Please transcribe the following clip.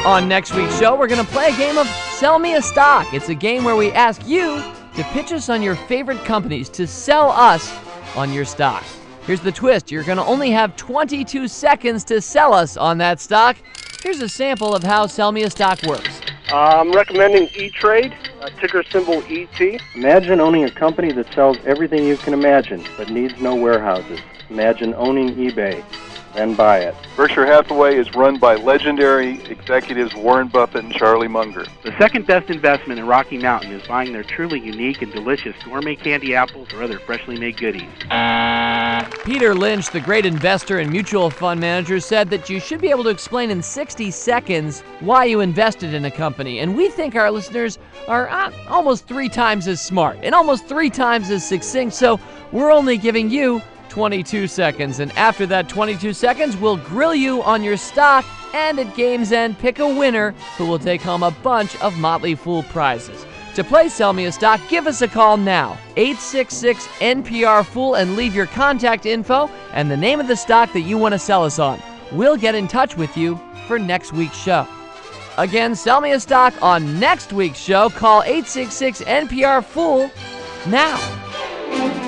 On next week's show, we're going to play a game of Sell Me a Stock. It's a game where we ask you to pitch us on your favorite companies to sell us on your stock. Here's the twist. You're going to only have 22 seconds to sell us on that stock. Here's a sample of how Sell Me a Stock works. I'm recommending E-Trade, ticker symbol ET. Imagine owning a company that sells everything you can imagine, but needs no warehouses. Imagine owning eBay. Then buy it. Berkshire Hathaway is run by legendary executives Warren Buffett and Charlie Munger. The second best investment in Rocky Mountain is buying their truly unique and delicious gourmet candy apples or other freshly made goodies. Peter Lynch, the great investor and mutual fund manager, said that you should be able to explain in 60 seconds why you invested in a company. And we think our listeners are almost 3 times as smart and almost 3 times as succinct, so we're only giving you 22 seconds. And after that 22 seconds, we'll grill you on your stock and at game's end pick a winner who will take home a bunch of Motley Fool prizes. To play Sell Me a Stock, give us a call now, 866-NPR-FOOL, and leave your contact info and the name of the stock that you want to sell us on. We'll get in touch with you for next week's show. Again, Sell Me a Stock on next week's show. Call 866-NPR-FOOL now.